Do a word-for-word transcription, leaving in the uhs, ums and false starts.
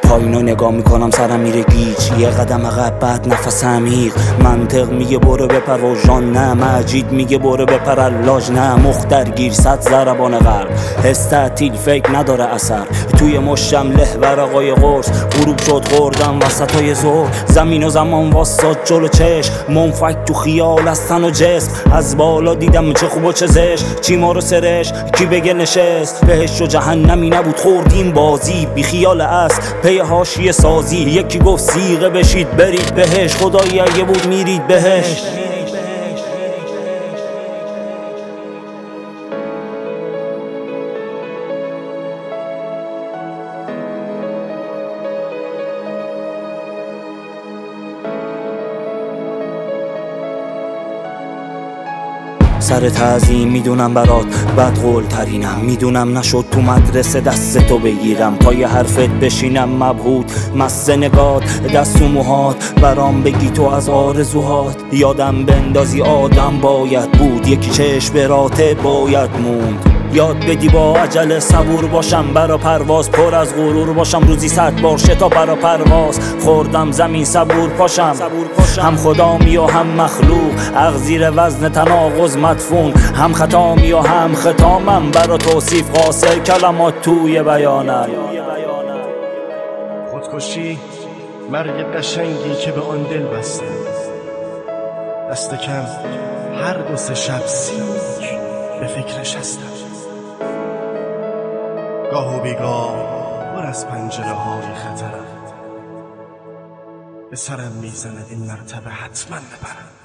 پایینو نگاه میکنم سرم میره گیج، یه قدم عقب بعد نفس عمیق. منطق میگه برو بپر و جان نه، مجید میگه برو بپر اللاج نه. مخترگیر صد ضربان قلب، حس تعطیل فکر نداره اثر. توی مشتم له ورقای قرص، غروب شد خوردم وسطای ظهر. زمین و زمان واساد جلو چشم، منفک تو خیال از تن و جسم. از بالا دیدم چه خوب و چه زشت، چی ما رو سرش کی بگه نشست. بهش و جهنمی نبود خوردیم بازی، بی خیال است پی حاشیه سازی. یکی گفت سیغه بشید برید بهش، خدایی اگه بود میرید بهش. سر تعظیم میدونم برات بد قول ترینم، میدونم نشد تو مدرسه دست تو بگیرم. پای حرفت بشینم مبهوت مست نگات، دست و موهات برام بگی تو از آرزوهات. یادم بندازی آدم باید بود، یکی چشم براته باید موند. یاد بدی با عجله صبور باشم، برا پرواز پر از غرور باشم. روزی صد بار شتا برا پرواز خوردم زمین صبور پاشم. هم خدامی و هم مخلوق، اغزیر وزن تناقض مدفون. هم خطامی و هم ختامم، برا توصیف قاصر کلمات توی بیانم. خودکشی مرگ قشنگی که به آن دل بسته، دست کم هر دو سه شب سیک به فکرش هستم. گاه و بیگاه پر از پنجره های خطرم، به سرم میزند این مرتبه حتما ببرم.